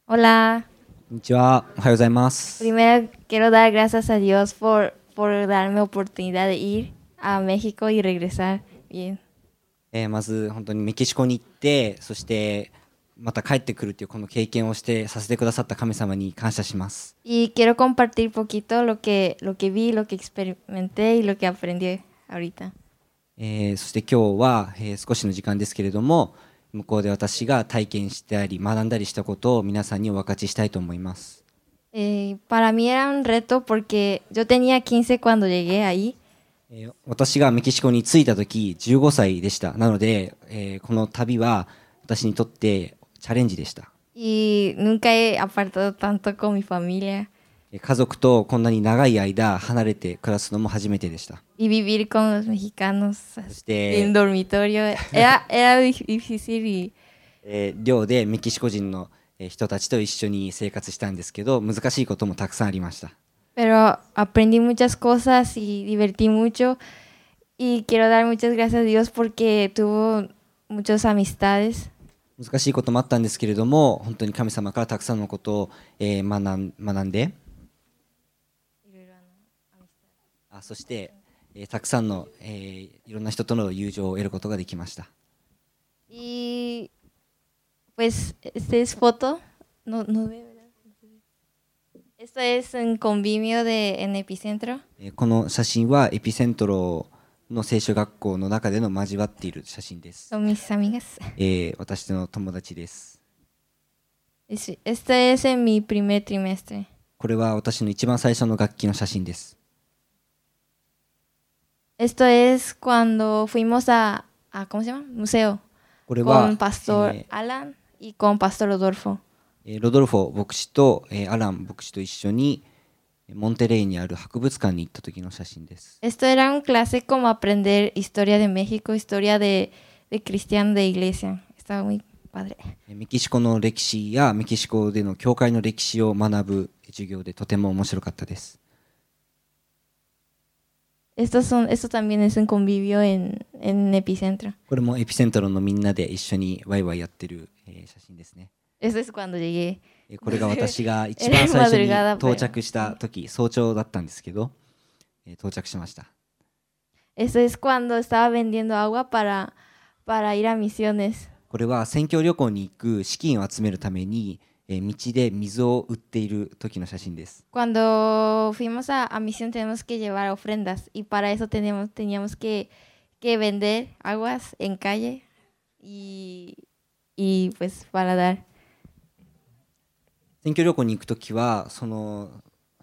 Hola, こんにちは。おはようございます。 primero quiero dar gracias a Dios por darme oportunidad de ir a México y regresar bien. まず本当にメキシコに行って、そしてまた帰ってくるというこの経験をしてさせてくださった神様に感謝します。 Y quiero compartir poquito lo que vi, lo que experimenté y lo que aprendí ahorita. そして今日は、少しの時間ですけれども、向こうで私が体験してあり学んだりしたことを皆さんにお分かちしたいと思います。 Para mí era un reto porque yo tenía 15 cuando llegué ahí 私がメキシコに着いた時15歳でした。なので、この旅は私にとってチャレンジでした。 y nunca he apartado tanto con mi familia 家族とこんなに長い間離れて暮らすのも初めてでした。 y vivir con los mexicanos そして、 en dormitorio era difícil y 寮でメキシコ人の人たちと一緒に生活したんですけど、難しいこともたくさんありました。 pero aprendí muchas cosas y divertí mucho y quiero dar muchas gracias a Dios porque tuvo muchas amistades 難しいこともあったんですけれども、本当に神様からたくさんのことを、学んで、そして、たくさんの、いろんな人との友情を得ることができました。 y pues esta es foto, no ve, ¿verdad? Esto es un convivio en Epicentro この写真はエピセントロの聖書学校の中での交わっている写真です。 con mis amigas. 私の友達です。 Este es en mi primer trimestre. これは私の一番最初の楽器の写真です。 Esto es cuando fuimos ¿cómo se llama? Museo これは con Pastor Alan y con Pastor Rodolfo. ロドルフォ牧師とアラン牧師と一緒にモンテレイにある博物館に行った時の写真です。 Esto era un clase como aprender historia de México, historia de cristiano de iglesia. Estaba muy padre. メキシコの歴史やメキシコでの教会の歴史を学ぶ授業でとても面白かったです。 Esto también es un convivio en Epicentro. これもエピセントロのみんなで一緒にワイワイやってる写真ですね。 Eso es cuando llegué. これが私が一番最初に到着した時、早朝だったんですけど、到着しました。 Eso es cuando estaba vendiendo agua para ir a misiones. これは宣教旅行に行く資金を集めるために道で水を売っている時の写真です。 Cuando fuimos a misión tenemos que llevar ofrendas y para eso teníamos que vender aguas en calle y pues para dar. 選挙旅行に行くときはその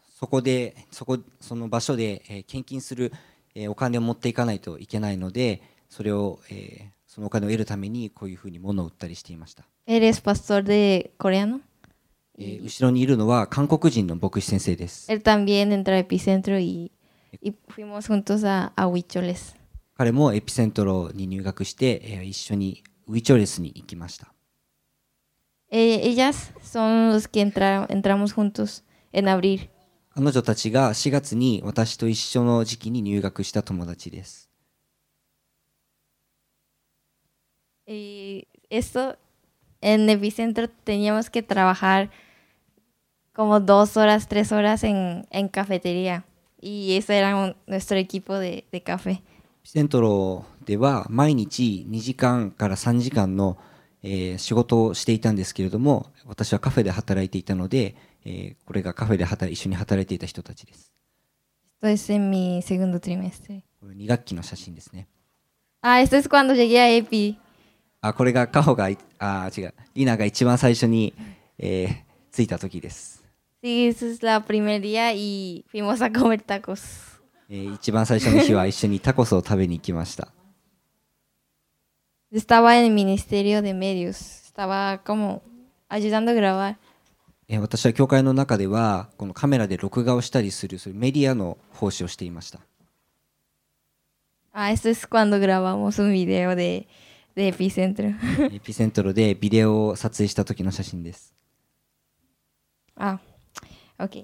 場所で献金するお金を持っていかないといけないので、そのお金を得るためにこういうふうに物を売ったりしていました。 ¿Eres pastor de coreano? 後ろにいるのは韓国人の牧師先生です。 Él también entró a Epicentro y fuimos juntos a Huicholes. 彼もエピセントロに入学して一緒にウィチョレスに行きました。 Ellas son los que entramos juntos en abril. 彼女たちが4月に私と一緒の時期に入学した友達です。 Esto en Epicentro teníamos que trabajar como 2 horas, 3 horas en cafetería y ese era nuestro equipo de café. エピセントロでは毎日2時間から3時間の仕事をしていたんですけれども、私はカフェで働いていたので、これがカフェで一緒に働いていた人たちです。 Esto es en mi segundo trimestre. これ2学期の写真ですね。 Esto es cuando llegué a Epi. これがカホが違う、リナが一番最初に、着いた時です。 Sí, ese es la primer día y fuimos a comer tacos. 一番最初の日は一緒にタコスを食べに行きました。 Estaba en el Ministerio de Medios. Estaba como ayudando a grabar. 私は教会の中ではこのカメラで録画をしたりするメディアの奉仕をしていました。 Esto es cuando grabamos un video de Epicentro. エピセントロでビデオを撮影した時の写真です。 Ok.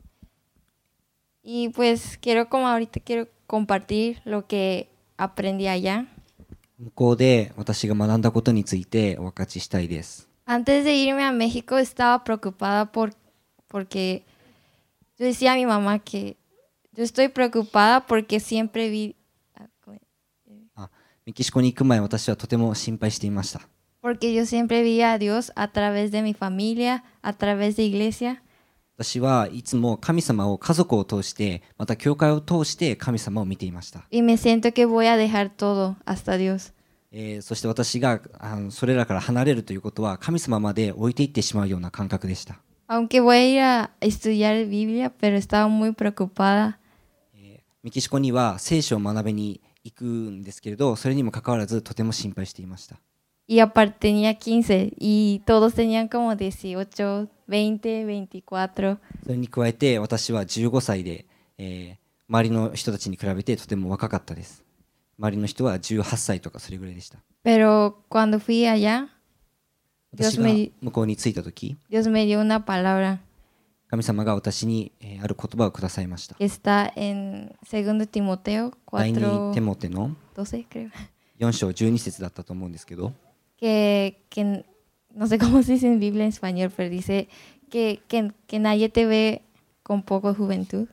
Y pues ahorita quiero compartir lo que aprendí allá. 向こうで私が学んだことについてお分かちしたいです。 Antes de irme a México estaba preocupada porque yo decía a mi mamá que yo estoy preocupada porque siempre vi, あ、メキシコに行く前、私はとても心配していました。 porque yo siempre vi a Dios a través de mi familia, a través de iglesia. 私はいつも神様を家族を通して、また教会を通して神様を見ていました。 Y me siento que voy a dejar todo hasta Dios. そして私がそれらから離れるということは神様まで置いていってしまうような感覚でした。 Aunque voy a ir a estudiar Biblia, pero estaba muy preocupada. メキシコには聖書を学びに行くんですけれど、それにもかかわらずとても心配していました。 Y aparte tenía 15 y todos tenían como 18, 20, 24. それに加えて私は15歳で、周りの人たちに比べてとても若かったです。周りの人は18歳とかそれぐらいでした。 Pero cuando fui allá, 私が向こうに着いた時、 Dios me dio una palabra 神様が私にある言葉をくださいました。 que está en 2 Timoteo 第2 テ 4, モテの 12, creo. 4章12節だったと思うんですけど、 Que no sé cómo se dice en Biblia en español, pero dice que nadie te ve con poco juventud.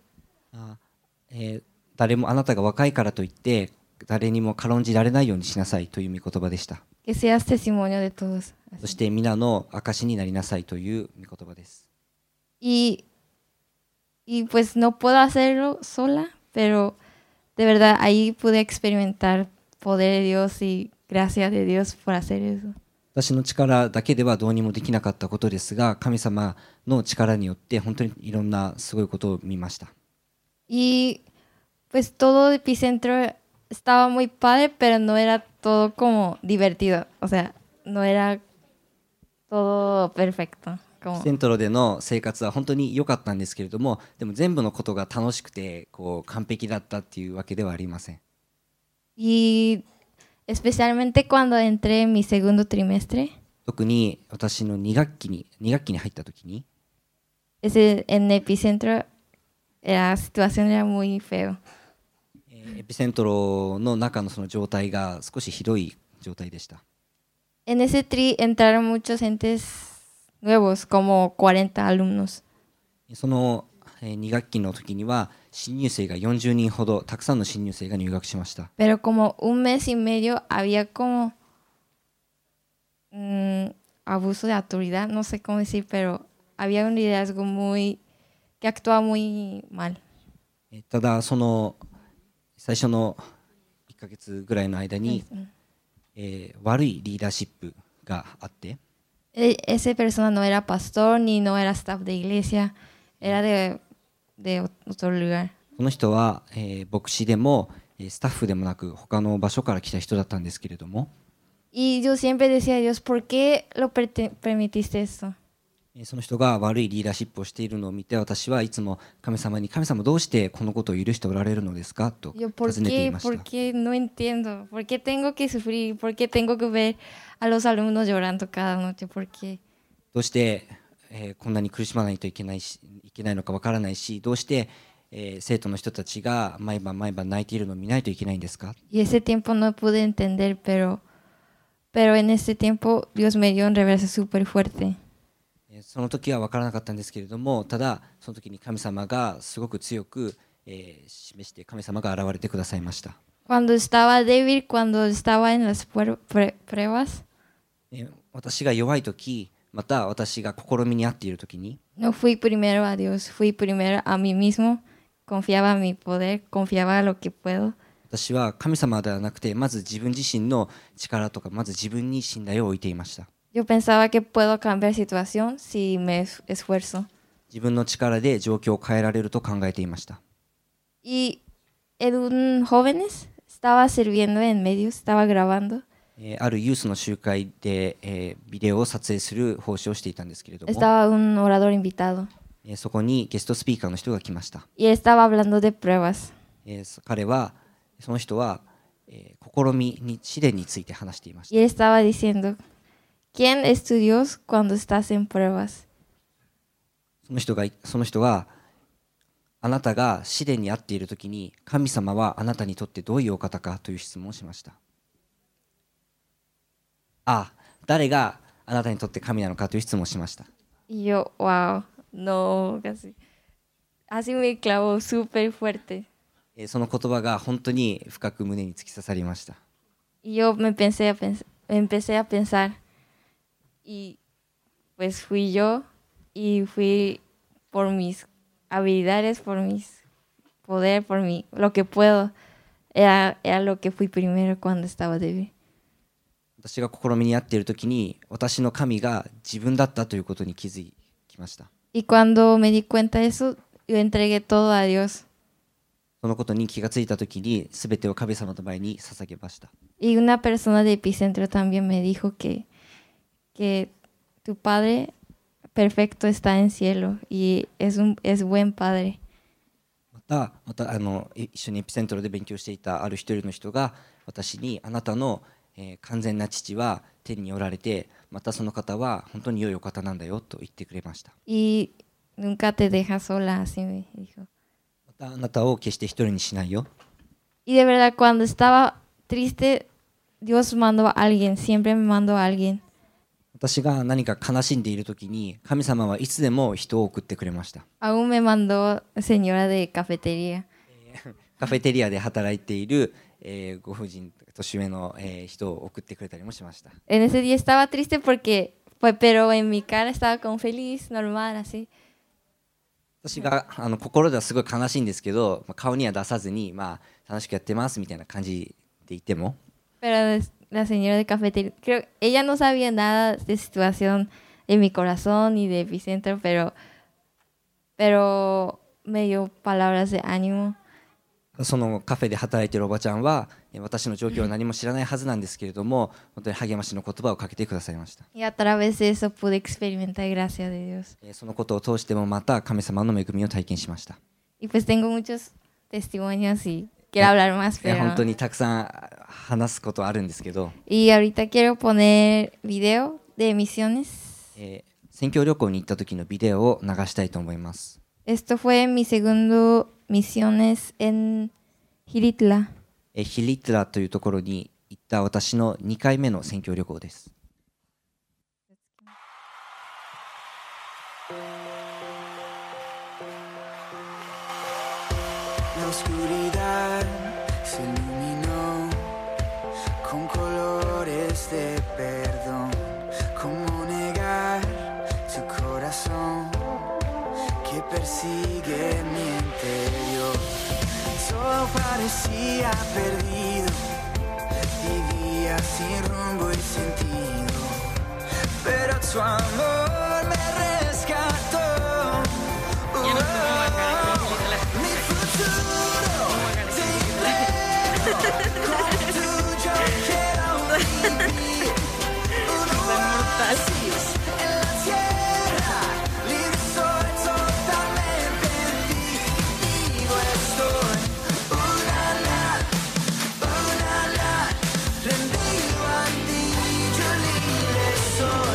誰もあなたが若いからといって誰にも軽んじられないようにしなさいという御言葉でした。 Que seas testimonio de todos. そして皆の証になりなさいという御言葉です。 Y pues no puedo hacerlo sola, pero de verdad ahí pude experimentar poder de Dios y gracias de Dios por hacer eso. 私の力だけではどうにもできなかったことですが、神様の力によって本当にいろんなすごいことを見ました。 Y pues todo Epicentro estaba muy padre, pero no era todo como divertido. O sea, no era todo perfecto. セントロでの生活は本当に良かったんですけれども、でも全部のことが楽しくて完璧だったっていうわけではありません。 Y especialmente cuando entré en mi segundo trimestre, 特に私の2学期に入った時に、 en Epicentro la situación era muy feo. エピセントロの中のその状態が少しひどい状態でした。 En ese tri entraron muchos entes nuevos, como 40 alumnos. その2学期の時には新入生が40人ほど、たくさんの新入生が入学しました。 Pero como un mes y medio había como abuso de autoridad, no sé cómo decir, pero había un liderazgo que actuaba muy mal. ただその最初の1ヶ月ぐらいの間に、悪いリーダーシップがあって、 Esa persona no era pastor ni no era staff de iglesia, era de otro lugar. この人は、牧師でもスタッフでもなく他の場所から来た人だったんですけれども、 Y yo siempre decía a Dios, ¿por qué lo permitiste esto? その人が悪いリーダーシップをしているのを見て、私はいつも神様に、神様どうしてこのことを許しておられるのですかと Yo, 尋ねていました。 ¿por qué no entiendo? ¿Por qué tengo que sufrir? ¿Por qué tengo que ver a los alumnos llorando cada noche? ¿Por qué? どうして、こんなに苦しまないといけないのかわからないし、どうして、生徒の人たちが毎晩泣いているのを見ないといけないんですか。 Y ese tiempo no pude entender, pero en ese tiempo Dios me dio un reverso súper fuerte. その時は分からなかったんですけれども、ただその時に神様がすごく強く、示して神様が現れてくださいました。 Cuando estaba débil, cuando estaba en las pruebas, 私が弱い時、また私が試みにあっている時に、 no fui primero a Dios, fui primero a mí mismo, confiaba en mi poder, confiaba en lo que puedo. 私は神様ではなくて、まず自分自身の力とか、まず自分に信頼を置いていました。 Yo pensaba que puedo cambiar situación si me esfuerzo. 自分の力で状況を変えられると考えていました。 Y en un jóvenes estaba sirviendo en medios, estaba grabando. あるユースの集会で、ビデオを撮影する奉仕をしていたんですけれども、 Estaba un orador invitado そこにゲストスピーカーの人が来ました。 y él estaba hablando de pruebas. その人は、試みに試練について話していまし Y él estaba diciendo, ¿quién es tu Dios cuando estás en pruebas? た。その人はあなたが試練にあっているときに、神様はあなたにとってどういうお方かという質問をしました。誰があなたにとって神なのかという質問をしました。 Y yo, wow, no, casi. Así me clavó súper fuerte. その言葉が本当に深く胸に突き刺さりました。 Y yo empecé a pensar. Y pues fui yo y fui por mis habilidades, por mis poder, lo que puedo. Era lo que fui primero cuando estaba débil. 私が試みにあっている時に私の神が自分だったということに気づきました。 Y cuando me di cuenta de eso, yo entregué todo a Dios. そのことに気がついた時に全てを神様の前に捧げました。 Y una persona de Epicentro también me dijo que tu padre perfecto está en cielo y es buen padre. また一緒にエピセントロで勉強していたある一人の人が私にあなたの、完全な父は天におられて、またその方は本当に良いお方なんだよと言ってくれました。 Y nunca te deja sola, así me dijo. またあなたを決して一人にしないよ。 Y de verdad, cuando estaba triste, Dios mandó a alguien, siempre me mandó a alguien. 私が何か悲しんでいる時に神様はいつでも人を送ってくれました。 Aún me mandó señora de cafetería. カフェテリアで働いている、ご婦人年上の、人を送ってくれたりもしました。 En ese día estaba triste pero en mi cara estaba como feliz, normal, así. 私が心ではすごい悲しいんですけど、顔には出さずに、楽しくやってますみたいな感じでいても、 Pero la señora de cafetería, creo, ella no sabía nada de situación de mi corazón ni de Epicentro, pero me dio palabras de ánimo. そのカフェで働いているおばちゃんは私の状況は何も知らないはずなんですけれども、本当に励ましの言葉をかけてくださいました。 Y a través de eso pude experimentar gracia de Dios. そのことを通してもまた神様の恵みを体験しました。 Y pues tengo muchos testimonios y quiero hablar más, 本当 pero... にたくさん話すことあるんですけど、 Y ahorita quiero poner video de misiones. 宣教旅行に行った時のビデオを流したいと思います。 Esto fue mi segundo misiones en Giritla. ヒリトラというところに行った私の2回目の宣教旅行です。 La oscuridad se iluminó con colores de perdón. ¿Cómo negar tu corazón que persigue mi interior? Todo parecía perdido, vivía sin rumbo y sentido, pero tu amor me rescató. Mi futuro te entrego, como tú yo quiero vivir. Un oasis en la tierra, libre soy totalmente en ti. Vivo estoy, rendido a ti, yo libre soy.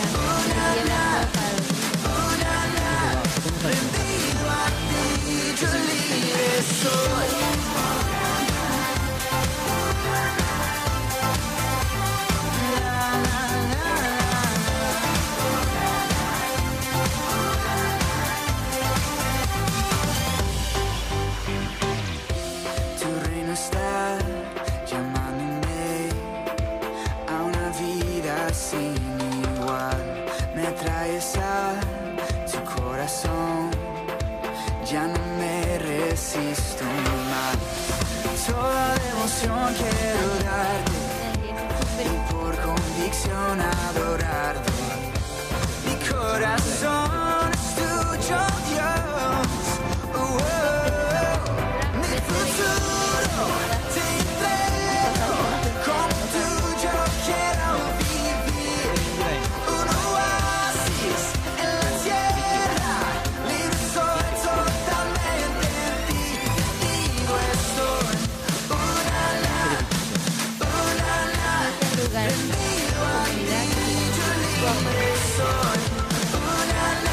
Rendido a ti, yo libre soy. Tu reino está llamándome a una vida sin igual. Me traes a tu corazón, ya no me resisto más. Toda devoción quiero darte y por convicción adorarte. Mi corazón es tuyo, Dios. Mi futuro te entrego, como tú yo quiero vivir. Un oasis en la tierra, libre soy totalmente en ti. Vivo estoy, rendido a ti, yo libre soy.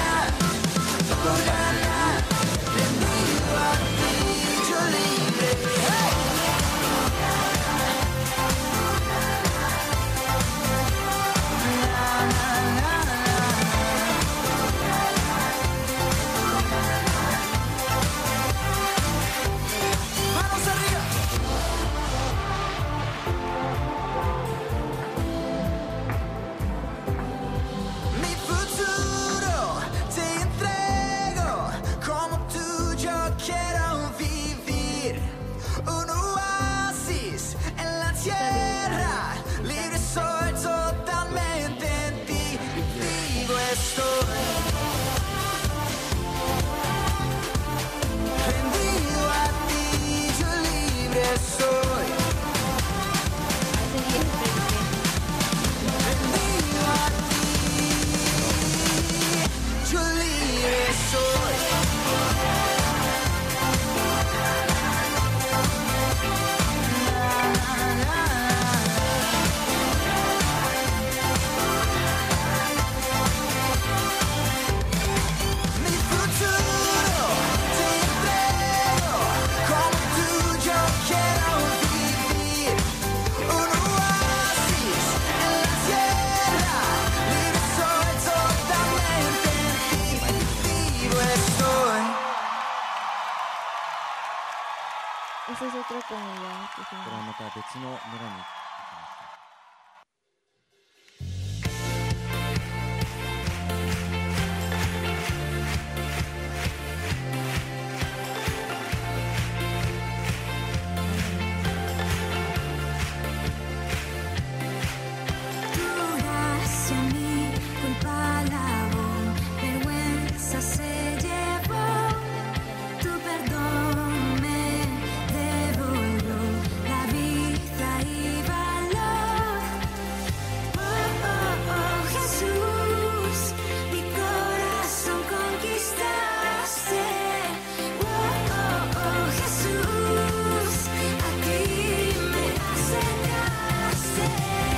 Esa es otra comunidad que これは fuimos. また別の村に行きました。 Tu gracia mi culpa lavó, vergüenza se llevó, tu perdón me devolvió la vida y valor. Oh, oh, oh, Jesús, mi corazón conquistaste. Oh, oh, oh, Jesús, a ti me acercaste.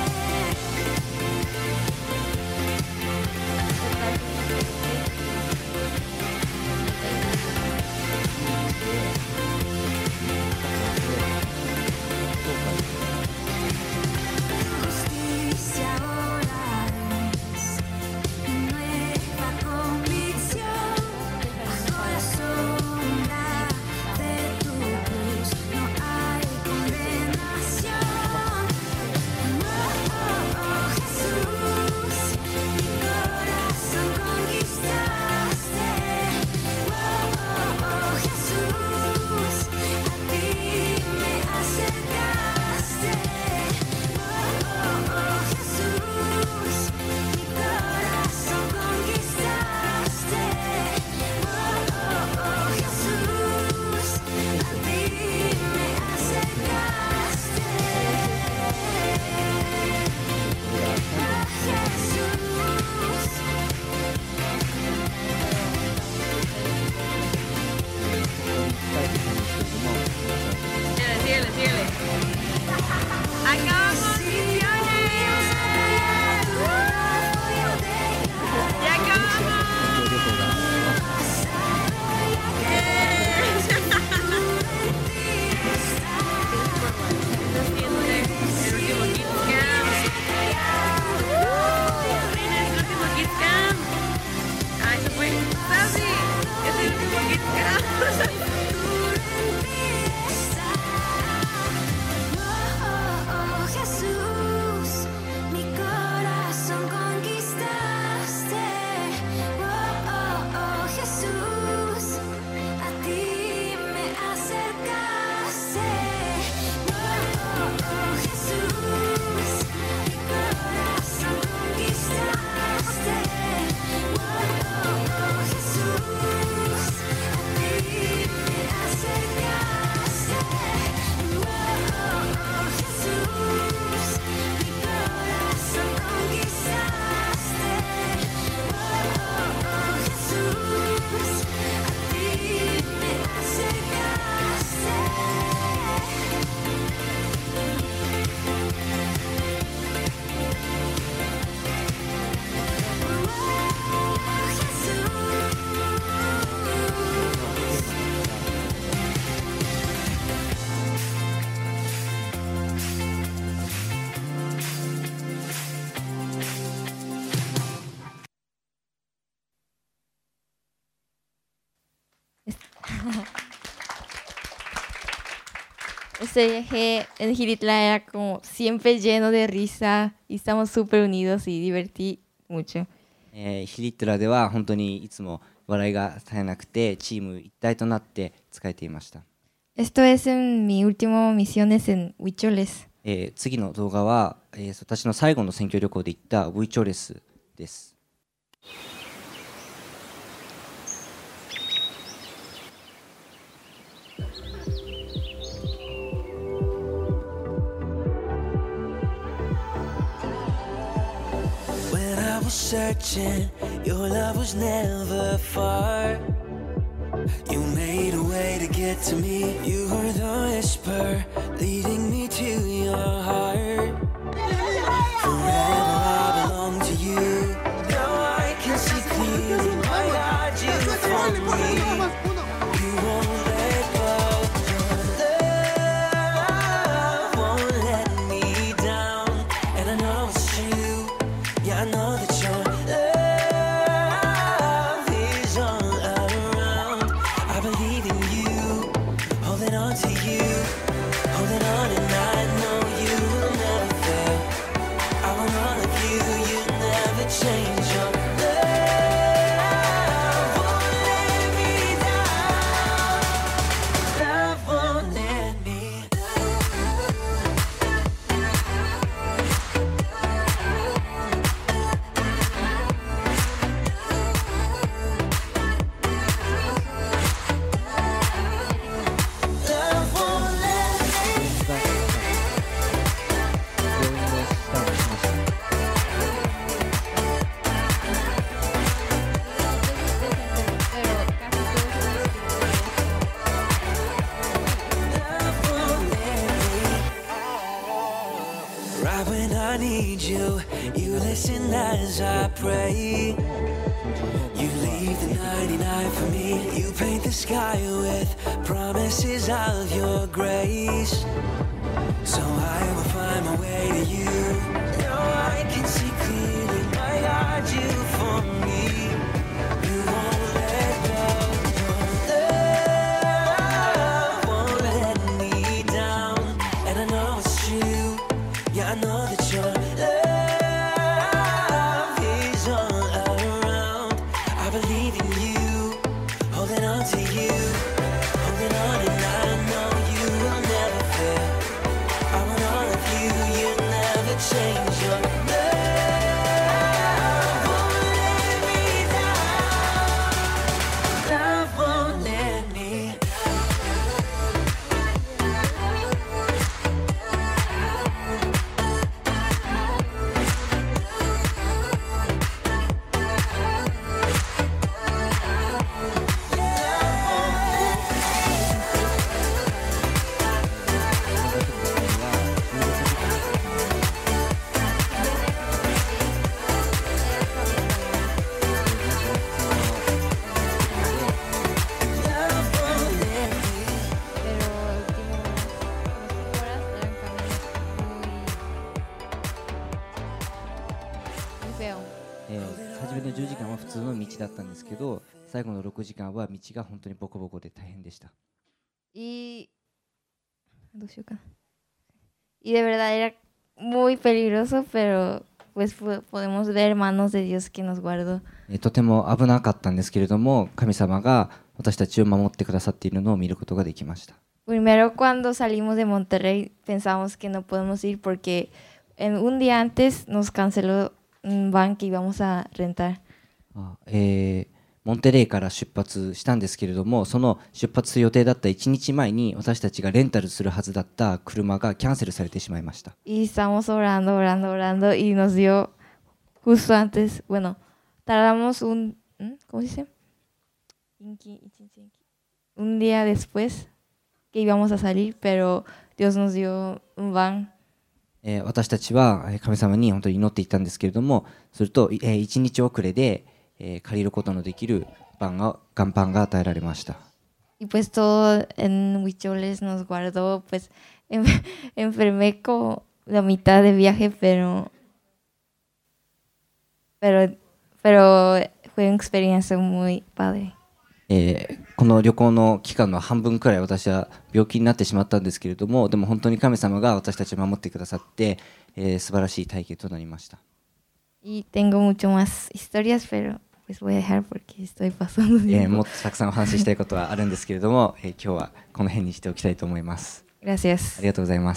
Justicia ahora es mi nueva convicción. Bajo la sombra de tu cruz no hay condenación. Oh, oh, oh, Jesús, mi corazón conquistaste. Oh, oh, oh, Jesús, a ti me acercaste. Oh, oh, oh, Jesús, mi corazón conquistaste. Oh, oh, oh, Jesús, a ti me acercaste. Síguele, síguele. ¡Acabamos misiones! ¡Ya acabamos! El último Kids Camp. Mira, es el último Kids Camp. Ah, eso fue Sassy. Es el último Kids Camp. Oh, oh, Jesús, mi corazón conquistaste. Oh, oh, oh, Jesús, a ti me acercaste. Oh, oh, oh, Jesús, mi corazón conquistaste. Oh, oh, oh, Jesús, a ti me acercaste. Oh, oh, Jesús, mi corazón conquistaste. Oh, oh, Jesús, a ti me acercaste. Oh, Jesús. Este viaje en Giritla era como siempre lleno de risa y estamos súper unidos y divertí mucho. ヒリットラでは本当にいつも笑いが絶えなくてチーム一体となって使えていました。 Esto es en mi último misiones en Huicholes. 次の動画は、私の最後の選挙旅行で行ったウイチョレスです。 When I was searching, your love was never far. You made a way to get to me. You were the whisper leading me to your heart. Forever I belong to you. Now I can see clearly, my God, you found me. You won't let go. Your love won't let me down, and I know it's true. Yeah, I know that your love is all around. I believe in you, holding on to you. angel, you listen as I pray. You leave the 99 for me. You paint the sky with promises of your grace. So I will find my way to you. Now I can see clearly, my God, you for me. You won't let go. Love won't let me down. And I know it's true. Yeah, I know that your love is all around. I believe in you, holding on to you, holding on, and I know you will never fail. I want all of you, you never change. Your love won't let me down. Love won't let me Pero últimas horas eran caminos muy feo. 初めの10時間は普通の道だったんですけど、最後の6時間は道が本当にボコボコで大変でした。 Y y de verdad era muy peligroso, pero pues podemos ver manos de Dios que nos guardó. とても危なかったんですけれども、神様が私たちを守ってくださっているのを見ることができました。 Primero cuando salimos de Monterrey pensamos que no podemos ir porque un día antes nos canceló un van que íbamos a rentar. モンテレイから出発したんですけれども、その出発する予定だった1日前に私たちがレンタルするはずだった車がキャンセルされてしまいました。 Y estamos orando, orando, orando y nos dio justo antes, bueno, tardamos ¿cómo se dice? Un día después que íbamos a salir, pero Dios nos dio un van. 私たちは神様に本当に祈っていたんですけれども、すると1日遅れで借りることのできる甲板が与えられました。 Y pues todo en Huicholes nos guardó, pues enfermé como la mitad de viaje, pero fue una experiencia muy padre. この旅行の期間の半分くらい私は病気になってしまったんですけれども、でも本当に神様が私たちを守ってくださって、素晴らしい体験となりました。 Y tengo mucho más historias, pero pues voy a dejar porque estoy pasando tiempo. もっとたくさんお話ししたいことはあるんですけれども、今日はこの辺にしておきたいと思います。 Gracias. ありがとうございます。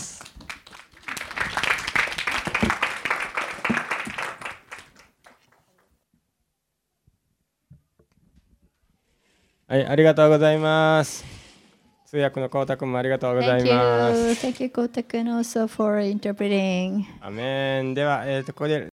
はい、ありがとうございます。通訳のコウタ君もありがとうございます。 Thank you, Kota-kun, also for interpreting. アメン。では、ここで